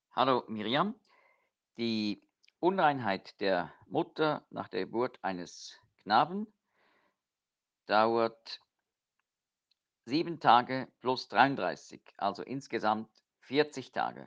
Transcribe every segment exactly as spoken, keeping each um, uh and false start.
Hallo Miriam. Die Unreinheit der Mutter nach der Geburt eines Knaben dauert sieben Tage plus dreiunddreißig, also insgesamt vierzig Tage.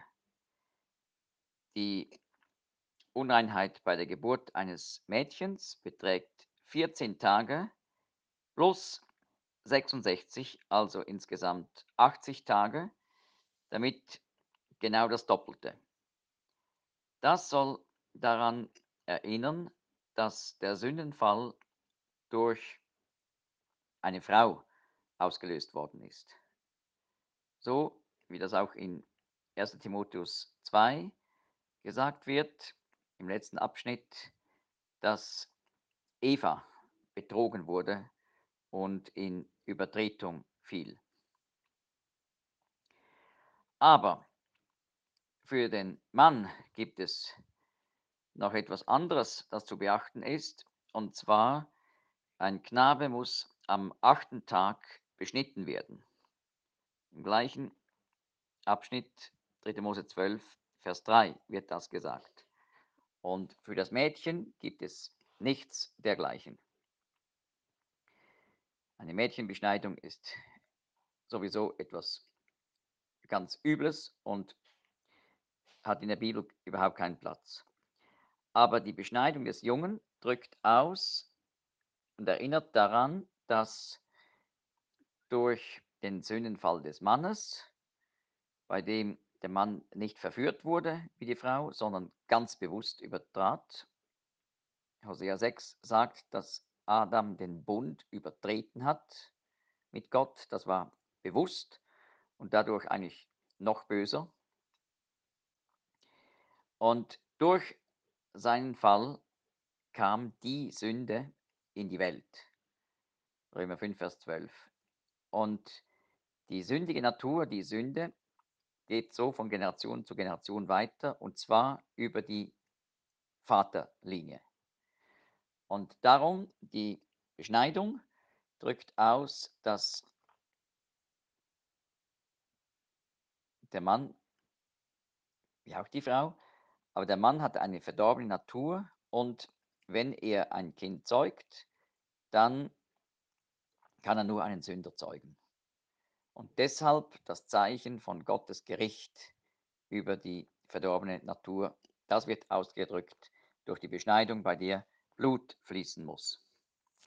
Die Unreinheit bei der Geburt eines Mädchens beträgt vierzehn Tage plus sechsundsechzig, also insgesamt achtzig Tage, damit genau das Doppelte. Das soll daran erinnern, dass der Sündenfall durch eine Frau ausgelöst worden ist. So wie das auch in erster Timotheus zwei gesagt wird, im letzten Abschnitt, dass Eva betrogen wurde und in Übertretung fiel. Aber für den Mann gibt es noch etwas anderes, das zu beachten ist, und zwar ein Knabe muss am achten Tag beschnitten werden. Im gleichen Abschnitt dritte. Mose zwölf, Vers drei wird das gesagt. Und für das Mädchen gibt es nichts dergleichen. Eine Mädchenbeschneidung ist sowieso etwas ganz Übles und hat in der Bibel überhaupt keinen Platz. Aber die Beschneidung des Jungen drückt aus und erinnert daran, dass durch den Sündenfall des Mannes, bei dem der Mann nicht verführt wurde wie die Frau, sondern ganz bewusst übertrat. Hosea sechs sagt, dass Adam den Bund übertreten hat mit Gott. Das war bewusst und dadurch eigentlich noch böser. Und durch seinen Fall kam die Sünde in die Welt. Römer fünf, Vers zwölf. Und die sündige Natur, die Sünde, geht so von Generation zu Generation weiter, und zwar über die Vaterlinie. Und darum die Beschneidung drückt aus, dass der Mann, wie auch die Frau, aber der Mann hat eine verdorbene Natur, und wenn er ein Kind zeugt, dann kann er nur einen Sünder zeugen. Und deshalb das Zeichen von Gottes Gericht über die verdorbene Natur, das wird ausgedrückt durch die Beschneidung, bei der Blut fließen muss.